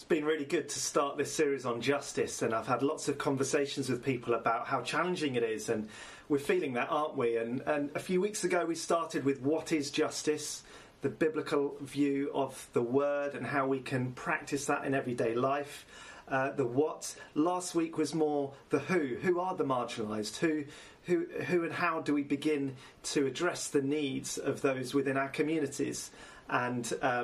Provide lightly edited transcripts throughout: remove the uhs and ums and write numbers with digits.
been really good to start this series on justice, and I've had lots of conversations with people about how challenging it is, and we're feeling that, aren't we? And a few weeks ago we started with what is justice, the biblical view of the word and how we can practice that in everyday life. The what. Last week was more the who. Who are the marginalised? Who and how do we begin to address the needs of those within our communities and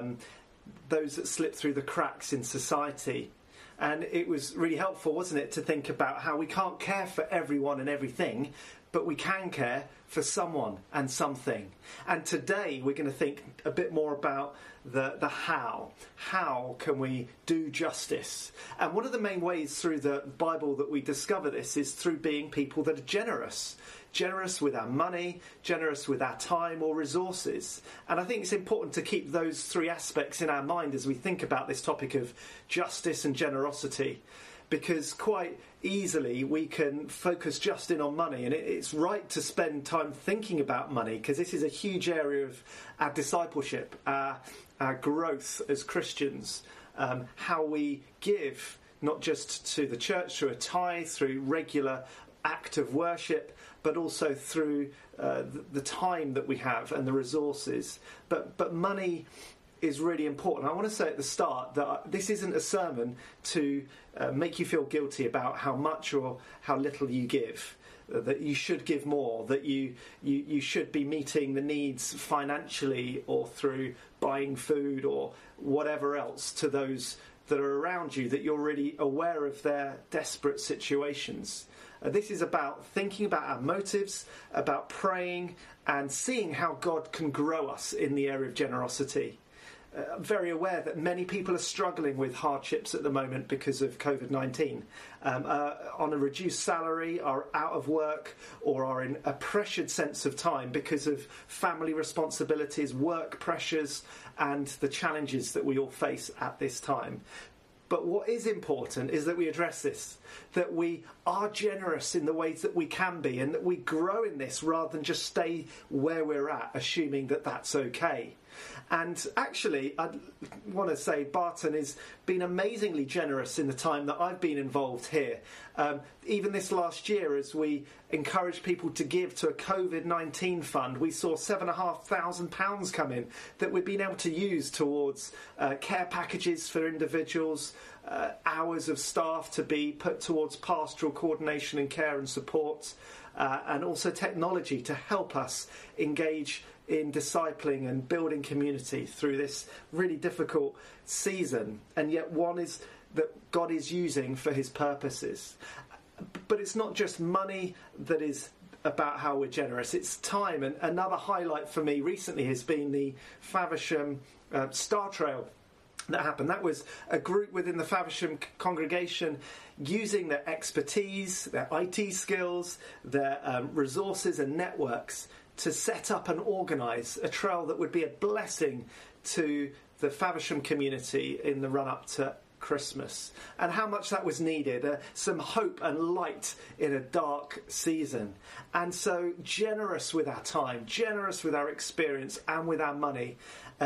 those that slip through the cracks in society? And it was really helpful, wasn't it, to think about how we can't care for everyone and everything, but we can care for someone and something. And today we're going to think a bit more about the how. How can we do justice? And one of the main ways through the Bible that we discover this is through being people that are generous. Generous with our money, generous with our time or resources. And I think it's important to keep those three aspects in our mind as we think about this topic of justice and generosity. Because quite easily we can focus just in on money, and it's right to spend time thinking about money because this is a huge area of our discipleship, our growth as Christians, how we give, not just to the church through a tithe, through regular act of worship, but also through the time that we have and the resources. But money is really important. I want to say at the start that this isn't a sermon to make you feel guilty about how much or how little you give, that you should give more, that you should be meeting the needs financially or through buying food or whatever else to those that are around you, that you're really aware of their desperate situations. This is about thinking about our motives, about praying and seeing how God can grow us in the area of generosity. I'm very aware that many people are struggling with hardships at the moment because of COVID-19, on a reduced salary, are out of work, or are in a pressured sense of time because of family responsibilities, work pressures, and the challenges that we all face at this time. But what is important is that we address this, that we are generous in the ways that we can be, and that we grow in this rather than just stay where we're at, assuming that that's okay. And actually, I want to say Barton has been amazingly generous in the time that I've been involved here. Even this last year, as we encouraged people to give to a COVID-19 fund, we saw £7,500 come in that we've been able to use towards care packages for individuals, hours of staff to be put towards pastoral coordination and care and support, and also technology to help us engage in discipling and building community through this really difficult season, and yet one is that God is using for his purposes. But it's not just money that is about how we're generous, it's time. And another highlight for me recently has been the Faversham Star Trail that happened. That was a group within the Faversham congregation using their expertise, their IT skills, their resources and networks to set up and organise a trail that would be a blessing to the Faversham community in the run-up to Christmas. And how much that was needed, some hope and light in a dark season. And so generous with our time, generous with our experience and with our money.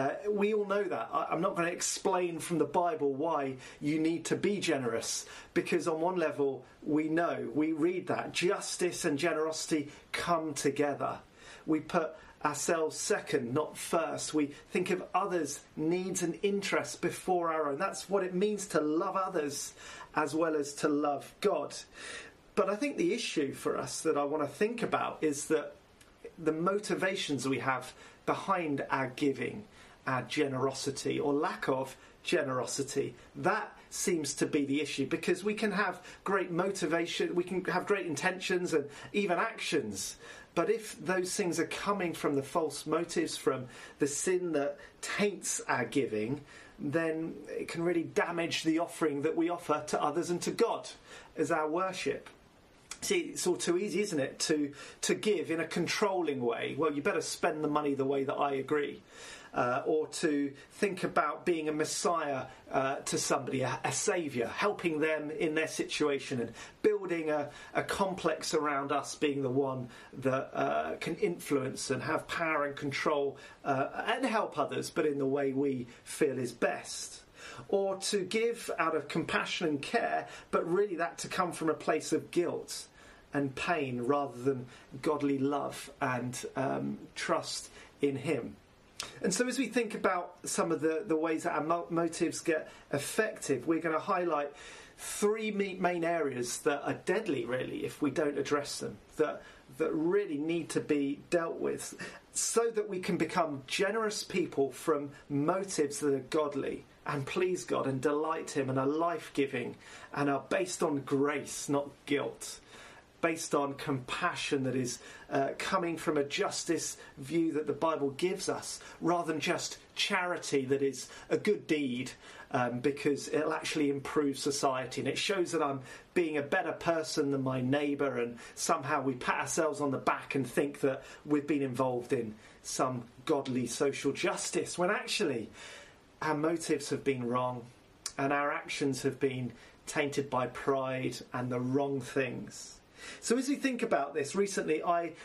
We all know that. I'm not going to explain from the Bible why you need to be generous, because on one level we know, we read that justice and generosity come together. We put ourselves second, not first. We think of others' needs and interests before our own. That's what it means to love others as well as to love God. But I think the issue for us that I want to think about is that the motivations we have behind our giving, our generosity or lack of generosity, that seems to be the issue, because we can have great motivation, we can have great intentions and even actions, but if those things are coming from the false motives, from the sin that taints our giving, then it can really damage the offering that we offer to others and to God as our worship. See, it's all too easy, isn't it, to give in a controlling way. Well, you better spend the money the way that I agree. Or to think about being a messiah to somebody, a saviour, helping them in their situation and building a complex around us being the one that can influence and have power and control and help others, but in the way we feel is best. or to give out of compassion and care, but really that to come from a place of guilt and pain rather than godly love and trust in him. And so as we think about some of the ways that our motives get effective, we're going to highlight three main areas that are deadly, really, if we don't address them, that really need to be dealt with, so that we can become generous people from motives that are godly and please God and delight him and are life-giving and are based on grace, not guilt, based on compassion that is coming from a justice view that the Bible gives us, rather than just charity that is a good deed because it'll actually improve society and it shows that I'm being a better person than my neighbour, and somehow we pat ourselves on the back and think that we've been involved in some godly social justice, when actually our motives have been wrong and our actions have been tainted by pride and the wrong things. So as we think about this, recently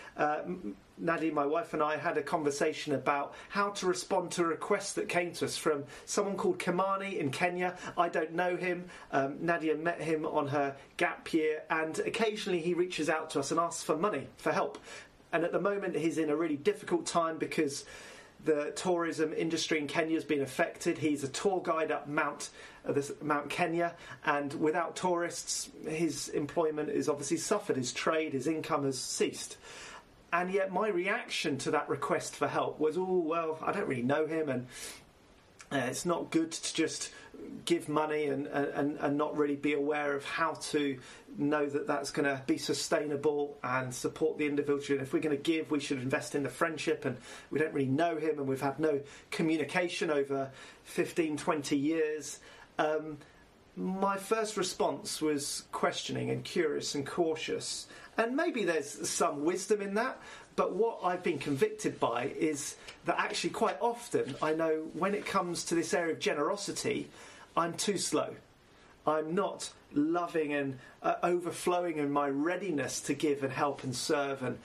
Nadia, my wife, and I had a conversation about how to respond to a request that came to us from someone called Kimani in Kenya. I don't know him. Nadia met him on her gap year, and occasionally he reaches out to us and asks for money, for help. And at the moment he's in a really difficult time because the tourism industry in Kenya has been affected. He's a tour guide up Mount Kenya, and without tourists, his employment is obviously suffered. His trade, his income has ceased. And yet my reaction to that request for help was, oh, well, I don't really know him, and it's not good to just give money and not really be aware of how to know that that's going to be sustainable and support the individual. And if we're going to give, we should invest in the friendship, and we don't really know him and we've had no communication over 15, 20 years. My first response was questioning and curious and cautious. And maybe there's some wisdom in that, but what I've been convicted by is that actually quite often I know when it comes to this area of generosity, I'm too slow. I'm not loving and overflowing in my readiness to give and help and serve, and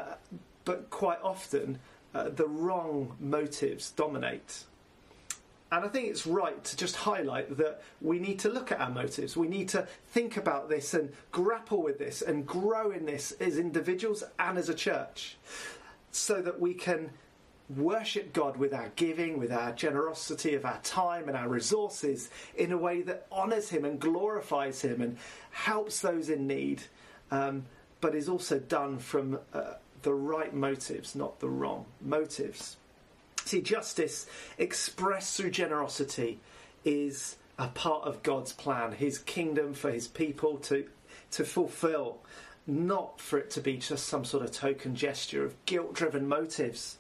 but quite often the wrong motives dominate. And I think it's right to just highlight that we need to look at our motives. We need to think about this and grapple with this and grow in this as individuals and as a church, so that we can worship God with our giving, with our generosity of our time and our resources in a way that honours him and glorifies him and helps those in need, but is also done from the right motives, not the wrong motives. See, justice expressed through generosity is a part of God's plan, his kingdom for his people to fulfil, not for it to be just some sort of token gesture of guilt-driven motives.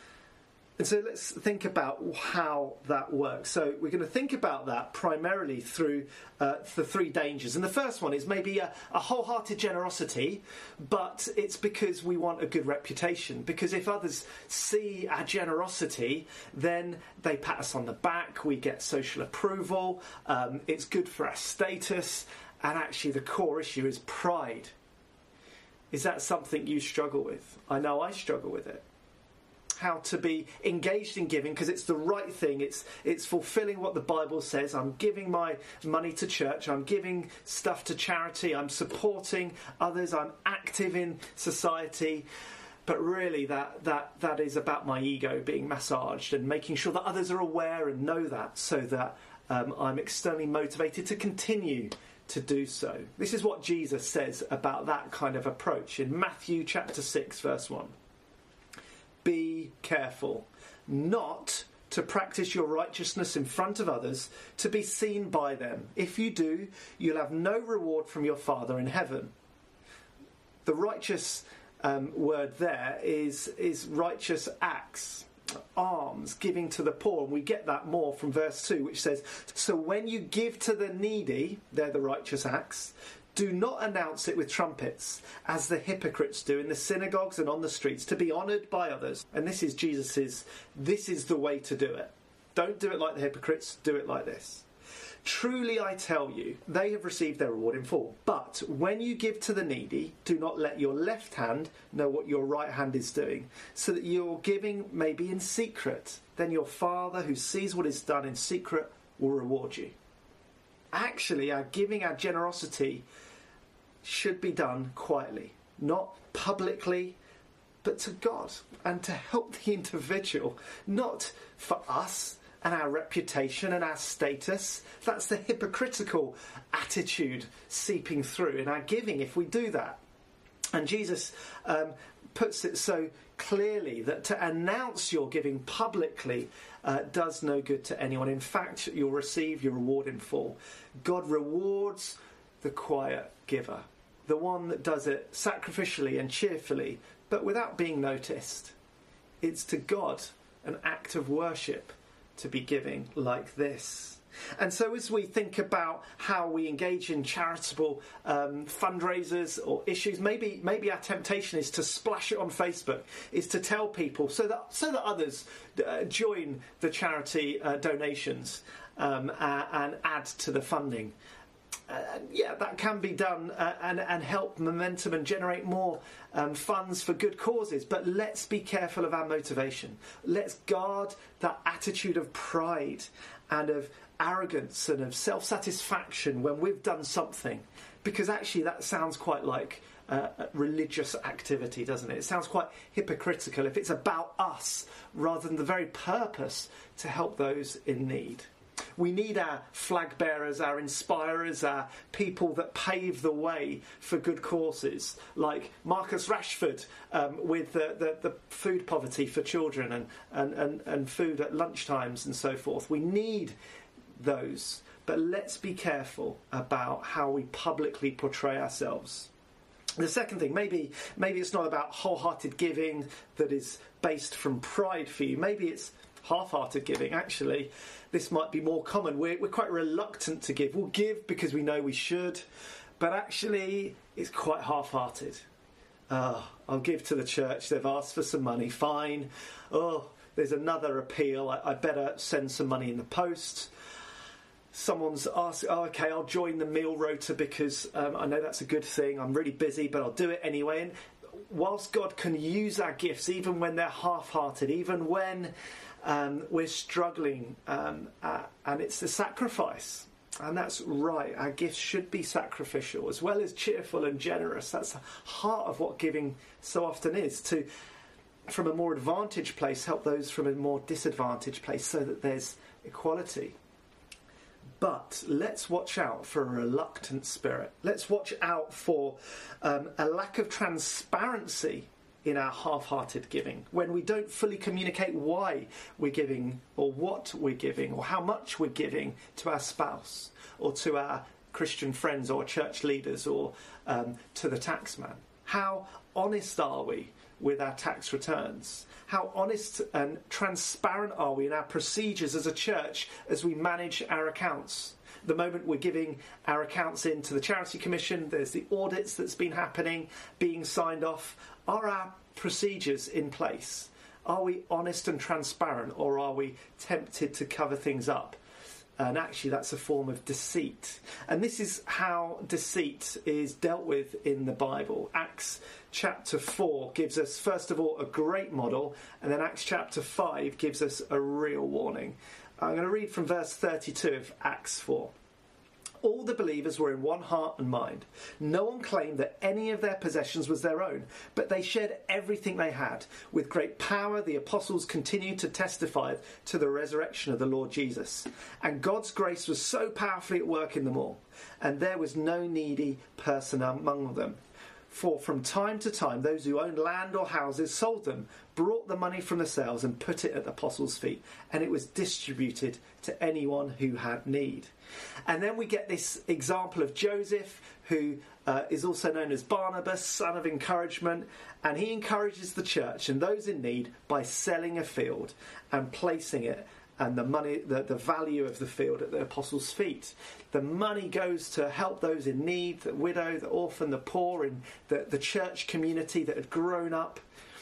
And so let's think about how that works. So we're going to think about that primarily through the three dangers. And the first one is maybe a wholehearted generosity, but it's because we want a good reputation. Because if others see our generosity, then they pat us on the back, we get social approval, it's good for our status, and actually the core issue is pride. Is that something you struggle with? I know I struggle with it. How to be engaged in giving because it's the right thing, it's fulfilling what the Bible says. I'm giving my money to church, I'm giving stuff to charity, I'm supporting others, I'm active in society, but really that is about my ego being massaged and making sure that others are aware and know that, so that I'm externally motivated to continue to do so. This is what Jesus says about that kind of approach in Matthew chapter 6 verse 1. Be careful not to practice your righteousness in front of others to be seen by them. If you do, you'll have no reward from your Father in heaven. The righteous word there is righteous acts, alms, giving to the poor. And we get that more from verse 2, which says, so when you give to the needy, they're the righteous acts, do not announce it with trumpets, as the hypocrites do in the synagogues and on the streets, to be honoured by others. And this is this is the way to do it. Don't do it like the hypocrites, do it like this. Truly I tell you, they have received their reward in full. But when you give to the needy, do not let your left hand know what your right hand is doing, so that your giving may be in secret. Then your Father who sees what is done in secret will reward you. Actually, our giving, our generosity should be done quietly, not publicly, but to God and to help the individual, not for us and our reputation and our status. That's the hypocritical attitude seeping through in our giving if we do that. And Jesus puts it so clearly that to announce your giving publicly does no good to anyone. In fact, you'll receive your reward in full. God rewards the quiet giver, the one that does it sacrificially and cheerfully, but without being noticed. It's to God an act of worship to be giving like this. And so as we think about how we engage in charitable fundraisers or issues, maybe our temptation is to splash it on Facebook, is to tell people so that others join the charity donations and add to the funding. That can be done and help momentum and generate more funds for good causes. But let's be careful of our motivation. Let's guard that attitude of pride and of arrogance and of self-satisfaction when we've done something, because actually that sounds quite like religious activity, doesn't it? It sounds quite hypocritical if it's about us rather than the very purpose to help those in need. We need our flag bearers, our inspirers, our people that pave the way for good causes, like Marcus Rashford with the food poverty for children and food at lunchtimes and so forth. We need those, but let's be careful about how we publicly portray ourselves. The second thing, maybe it's not about wholehearted giving that is based from pride for you. Maybe it's half-hearted giving. Actually, this might be more common. We're quite reluctant to give. We'll give because we know we should, but actually it's quite half-hearted. I'll give to the church. They've asked for some money. Fine. There's another appeal. I better send some money in the post. Someone's asked, okay, I'll join the meal rota because I know that's a good thing. I'm really busy, but I'll do it anyway. And whilst God can use our gifts, even when they're half-hearted, even when we're struggling, and it's the sacrifice. And that's right, our gifts should be sacrificial as well as cheerful and generous. That's the heart of what giving so often is, to, from a more advantaged place, help those from a more disadvantaged place so that there's equality. But let's watch out for a reluctant spirit. Let's watch out for a lack of transparency in our half-hearted giving, when we don't fully communicate why we're giving or what we're giving or how much we're giving to our spouse or to our Christian friends or church leaders or to the taxman. How honest are we with our tax returns? How honest and transparent are we in our procedures as a church as we manage our accounts? The moment we're giving our accounts in to the Charity Commission, there's the audits that's been happening, being signed off. Are our procedures in place? Are we honest and transparent, or are we tempted to cover things up? And actually that's a form of deceit. And this is how deceit is dealt with in the Bible. Acts chapter 4 gives us, first of all, a great model, and then Acts chapter 5 gives us a real warning. I'm going to read from verse 32 of Acts 4. All the believers were in one heart and mind. No one claimed that any of their possessions was their own, but they shared everything they had. With great power, the apostles continued to testify to the resurrection of the Lord Jesus. And God's grace was so powerfully at work in them all, and there was no needy person among them. For from time to time, those who owned land or houses sold them, brought the money from the sales and put it at the apostles' feet, and it was distributed to anyone who had need. And then we get this example of Joseph, who is also known as Barnabas, son of encouragement, and he encourages the church and those in need by selling a field and placing it and the money, the value of the field at the apostles' feet. The money goes to help those in need, the widow, the orphan, the poor, in the church community that had grown up.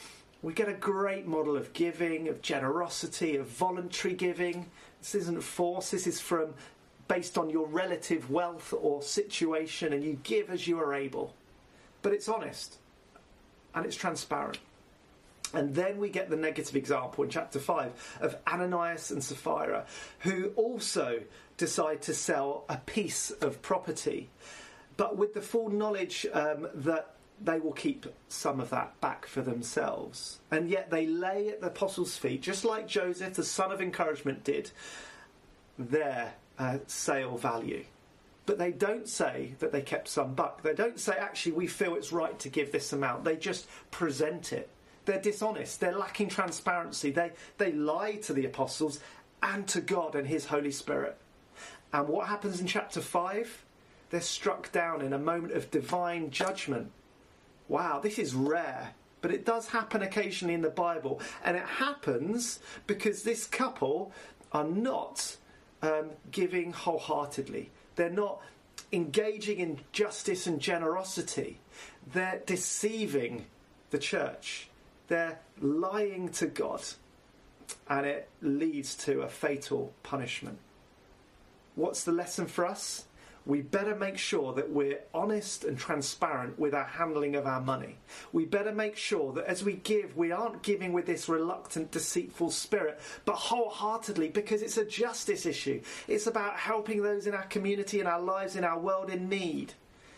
We get a great model of giving, of generosity, of voluntary giving. This isn't force, this is based on your relative wealth or situation, and you give as you are able. But it's honest and it's transparent. And then we get the negative example in chapter 5 of Ananias and Sapphira, who also decide to sell a piece of property, but with the full knowledge that they will keep some of that back for themselves. And yet they lay at the apostles' feet, just like Joseph, the son of encouragement, did, their sale value. But they don't say that they kept some back. They don't say, actually, we feel it's right to give this amount. They just present it. They're dishonest. They're lacking transparency. They lie to the apostles and to God and his Holy Spirit. And what happens in chapter 5? They're struck down in a moment of divine judgment. Wow, this is rare. But it does happen occasionally in the Bible. And it happens because this couple are not giving wholeheartedly. They're not engaging in justice and generosity. They're deceiving the church. They're lying to God, and it leads to a fatal punishment. What's the lesson for us? We better make sure that we're honest and transparent with our handling of our money. We better make sure that as we give, we aren't giving with this reluctant, deceitful spirit, but wholeheartedly, because it's a justice issue. It's about helping those in our community, in our lives, in our world in need.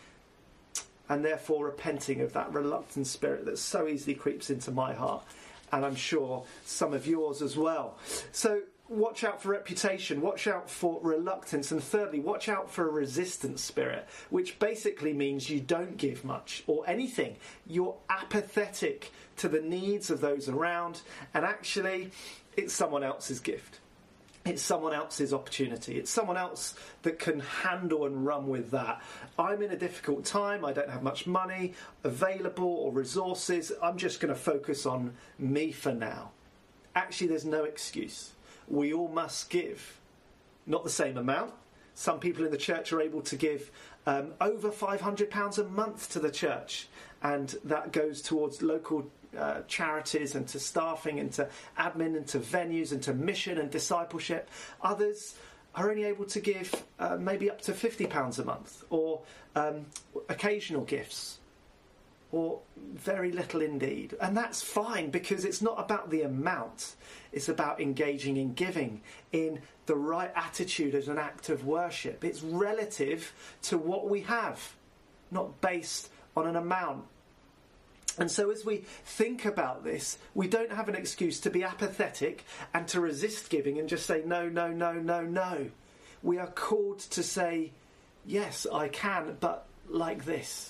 And therefore repenting of that reluctant spirit that so easily creeps into my heart, and I'm sure some of yours as well. So watch out for reputation, watch out for reluctance, and thirdly, watch out for a resistant spirit, which basically means you don't give much or anything. You're apathetic to the needs of those around, and actually it's someone else's gift. It's someone else's opportunity. It's someone else that can handle and run with that. I'm in a difficult time. I don't have much money available or resources. I'm just going to focus on me for now. Actually, there's no excuse. We all must give. Not the same amount. Some people in the church are able to give over £500 a month to the church. And that goes towards local charities and to staffing and to admin and to venues and to mission and discipleship. Others are only able to give maybe up to £50 a month, or occasional gifts, or very little indeed. And that's fine, because it's not about the amount. It's about engaging in giving in the right attitude as an act of worship. It's relative to what we have, not based on an amount. And so as we think about this, we don't have an excuse to be apathetic and to resist giving and just say, no, no, no, no, no. We are called to say, yes, I can, but like this,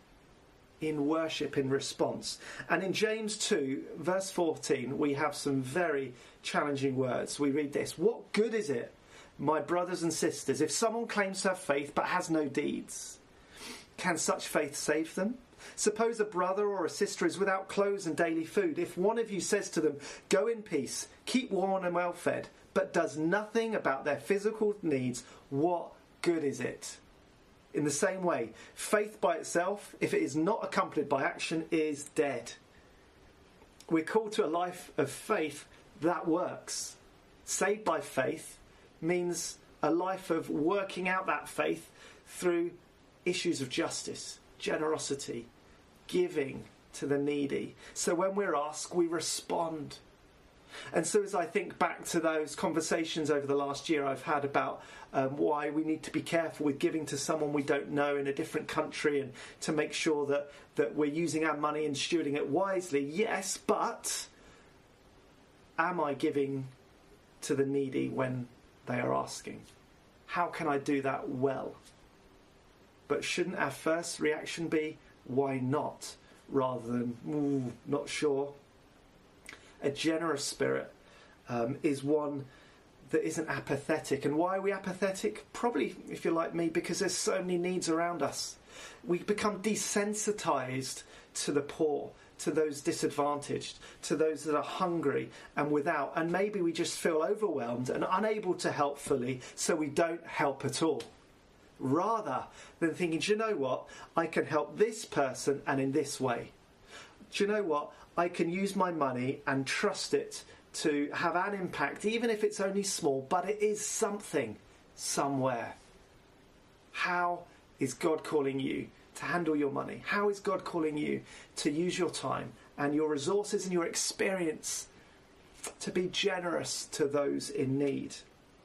in worship, in response. And in James 2, verse 14, we have some very challenging words. We read this: "What good is it, my brothers and sisters, if someone claims to have faith but has no deeds? Can such faith save them? Suppose a brother or a sister is without clothes and daily food. If one of you says to them, 'Go in peace, keep warm and well fed,' but does nothing about their physical needs, what good is it? In the same way, faith by itself, if it is not accompanied by action, is dead." We're called to a life of faith that works. Saved by faith means a life of working out that faith through issues of justice, generosity, giving to the needy. So when we're asked, we respond. And so as I think back to those conversations over the last year I've had about why we need to be careful with giving to someone we don't know in a different country, and to make sure that we're using our money and stewarding it wisely, yes, but am I giving to the needy when they are asking? How can I do that well? But shouldn't our first reaction be, why not, rather than, not sure? A generous spirit is one that isn't apathetic. And why are we apathetic? Probably, if you're like me, because there's so many needs around us. We become desensitized to the poor, to those disadvantaged, to those that are hungry and without. And maybe we just feel overwhelmed and unable to help fully, so we don't help at all. Rather than thinking, do you know what? I can help this person, and in this way. Do you know what? I can use my money and trust it to have an impact, even if it's only small, but it is something somewhere. How is God calling you to handle your money? How is God calling you to use your time and your resources and your experience to be generous to those in need.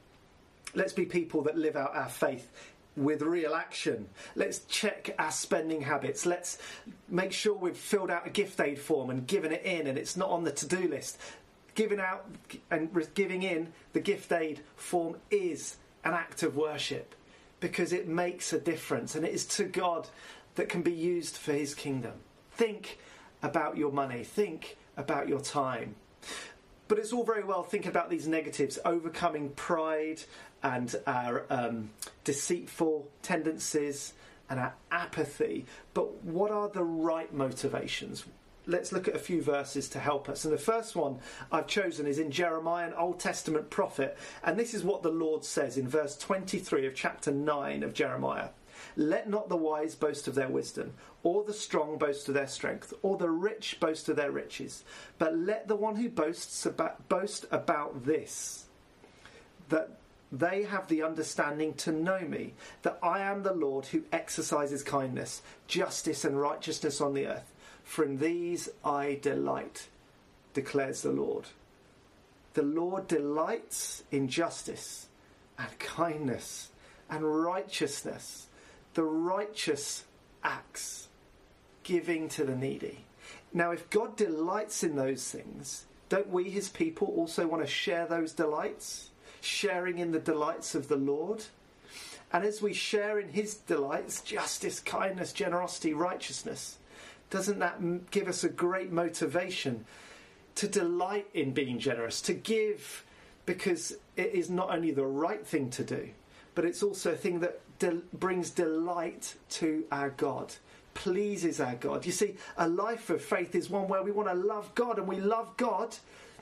Let's be people that live out our faith with real action. Let's check our spending habits. Let's make sure we've filled out a gift aid form and given it in and it's not on the to-do list. Giving out and giving in the gift aid form is an act of worship because it makes a difference and it is to God that can be used for his kingdom. Think about your money. Think about your time. But it's all very well thinking about these negatives, overcoming pride and our deceitful tendencies and our apathy. But what are the right motivations? Let's look at a few verses to help us. And the first one I've chosen is in Jeremiah, an Old Testament prophet. And this is what the Lord says in verse 23 of chapter 9 of Jeremiah. Let not the wise boast of their wisdom, or the strong boast of their strength, or the rich boast of their riches. But let the one who boast about this, that they have the understanding to know me, that I am the Lord who exercises kindness, justice and righteousness on the earth. For in these I delight, declares the Lord. The Lord delights in justice and kindness and righteousness. The righteous acts, giving to the needy. Now, if God delights in those things, don't we, his people, also want to share those delights? Sharing in the delights of the Lord? And as we share in his delights, justice, kindness, generosity, righteousness, doesn't that give us a great motivation to delight in being generous, to give, because it is not only the right thing to do, but it's also a thing that brings delight to our God, pleases our God. You see, a life of faith is one where we want to love God, and we love God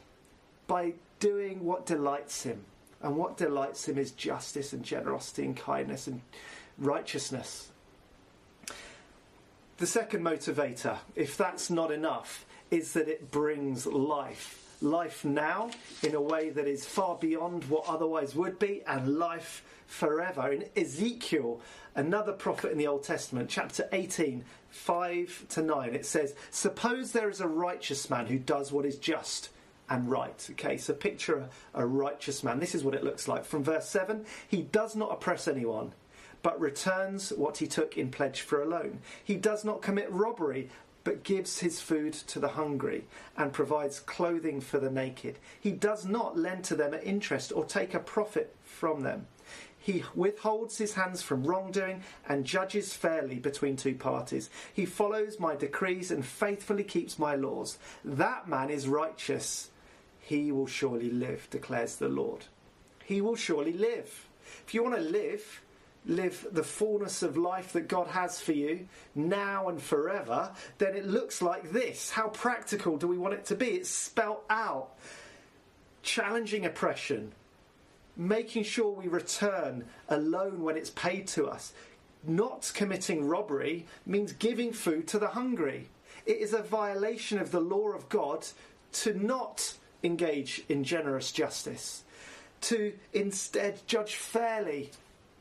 by doing what delights him. And what delights him is justice and generosity and kindness and righteousness. The second motivator, if that's not enough, is that it brings life. Life now in a way that is far beyond what otherwise would be, and life forever. In Ezekiel, another prophet in the Old Testament, chapter 18, 5-9, it says, suppose there is a righteous man who does what is just and right. Okay, so picture a righteous man. This is what it looks like. From verse 7, he does not oppress anyone, but returns what he took in pledge for a loan. He does not commit robbery, but gives his food to the hungry and provides clothing for the naked. He does not lend to them at interest or take a profit from them. He withholds his hands from wrongdoing and judges fairly between two parties. He follows my decrees and faithfully keeps my laws. That man is righteous. He will surely live, declares the Lord. He will surely live. If you want to live the fullness of life that God has for you now and forever, then it looks like this. How practical do we want it to be? It's spelt out. Challenging oppression. Making sure we return a loan when it's paid to us. Not committing robbery means giving food to the hungry. It is a violation of the law of God to not engage in generous justice, to instead judge fairly,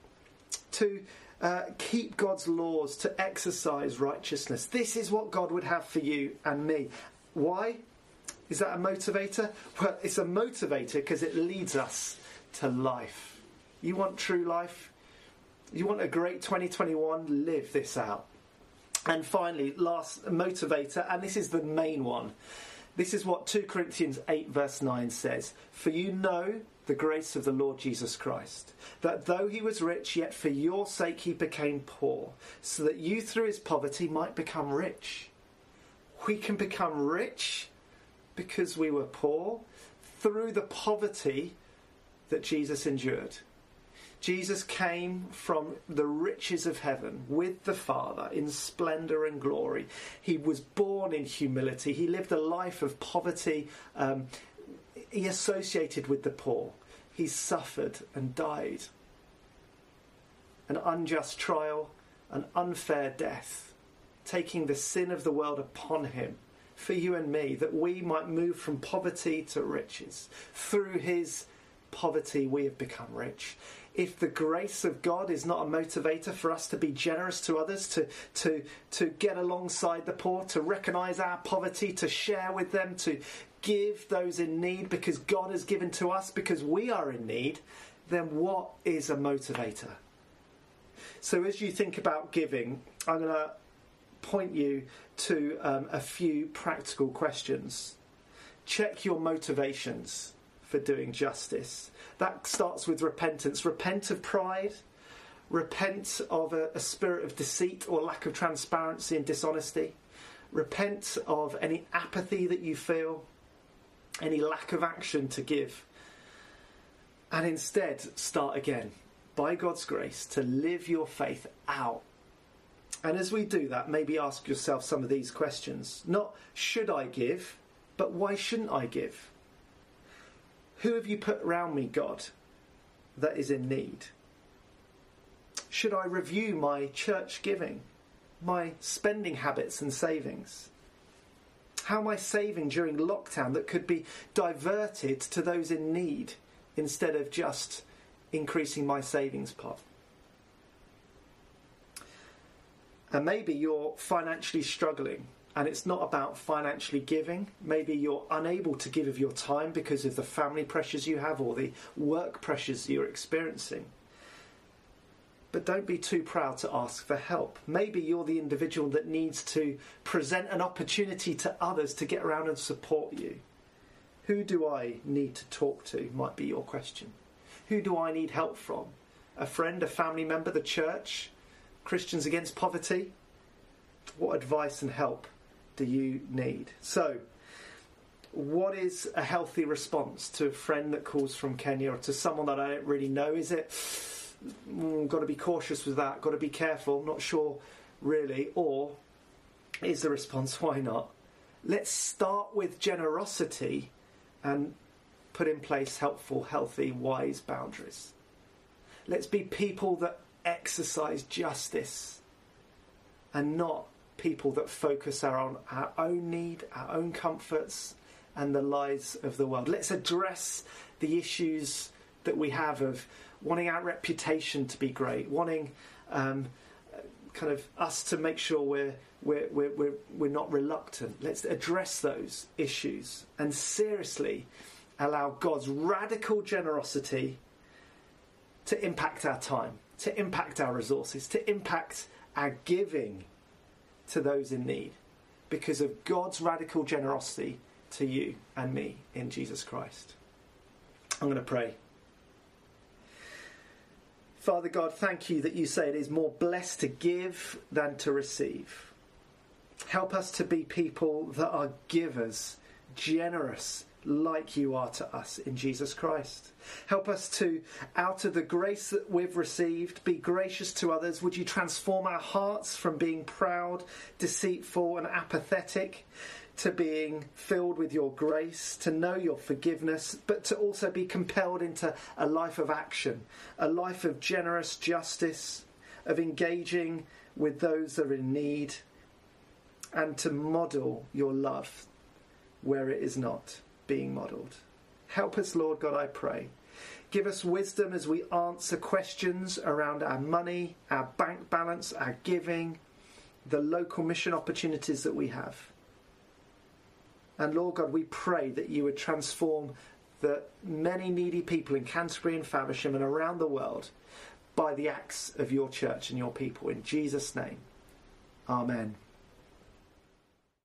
to keep God's laws, to exercise righteousness. This is what God would have for you and me. Why? Is that a motivator? Well, it's a motivator because it leads us to life. You want true life? You want a great 2021? Live this out. And finally, last motivator, and this is the main one. This is what 2 Corinthians 8 verse 9 says. For you know the grace of the Lord Jesus Christ, that though he was rich, yet for your sake he became poor, so that you through his poverty might become rich. We can become rich because we were poor through the poverty that Jesus endured. Jesus came from the riches of heaven with the Father in splendour and glory. He was born in humility. He lived a life of poverty. He associated with the poor. He suffered and died. An unjust trial, an unfair death, taking the sin of the world upon him for you and me, that we might move from poverty to riches. Through his poverty we have become rich. if the grace of God is not a motivator for us to be generous to others, to get alongside the poor, to recognise our poverty, to share with them, to give those in need because God has given to us because we are in need, then what is a motivator? So as you think about giving, I'm going to point you to a few practical questions. Check your motivations for doing justice. That starts with repentance. Repent of pride. Repent of a spirit of deceit or lack of transparency and dishonesty. Repent of any apathy that you feel, any lack of action to give. And instead, start again, by God's grace, to live your faith out. And as we do that, maybe ask yourself some of these questions. Not, should I give, but why shouldn't I give? Who have you put around me, God, that is in need? Should I review my church giving, my spending habits and savings? How am I saving during lockdown that could be diverted to those in need instead of just increasing my savings pot? And maybe you're financially struggling and it's not about financially giving. Maybe you're unable to give of your time because of the family pressures you have or the work pressures you're experiencing. But don't be too proud to ask for help. Maybe you're the individual that needs to present an opportunity to others to get around and support you. Who do I need to talk to, might be your question. Who do I need help from? A friend, a family member, the church? Christians Against Poverty? What advice and help do you need? So, what is a healthy response to a friend that calls from Kenya or to someone that I don't really know? Is it, got to be cautious with that, got to be careful, not sure really? Or is the response, why not? Let's start with generosity and put in place helpful, healthy, wise boundaries. Let's be people that exercise justice and not people that focus on our own need, our own comforts and the lives of the world. Let's address the issues that we have of wanting our reputation to be great, wanting kind of us to make sure we're not reluctant. Let's address those issues and seriously allow God's radical generosity to impact our time, to impact our resources, to impact our giving to those in need because of God's radical generosity to you and me in Jesus Christ. I'm going to pray. Father God, thank you that you say it is more blessed to give than to receive. Help us to be people that are givers, generous, like you are to us in Jesus Christ. Help us to, out of the grace that we've received, be gracious to others. Would you transform our hearts from being proud, deceitful and apathetic to being filled with your grace, to know your forgiveness, but to also be compelled into a life of action, a life of generous justice, of engaging with those that are in need, and to model your love where it is not being modelled. Help us, Lord God, I pray. Give us wisdom as we answer questions around our money, our bank balance, our giving, the local mission opportunities that we have. And Lord God, we pray that you would transform the many needy people in Canterbury and Faversham and around the world by the acts of your church and your people. In Jesus' name, amen.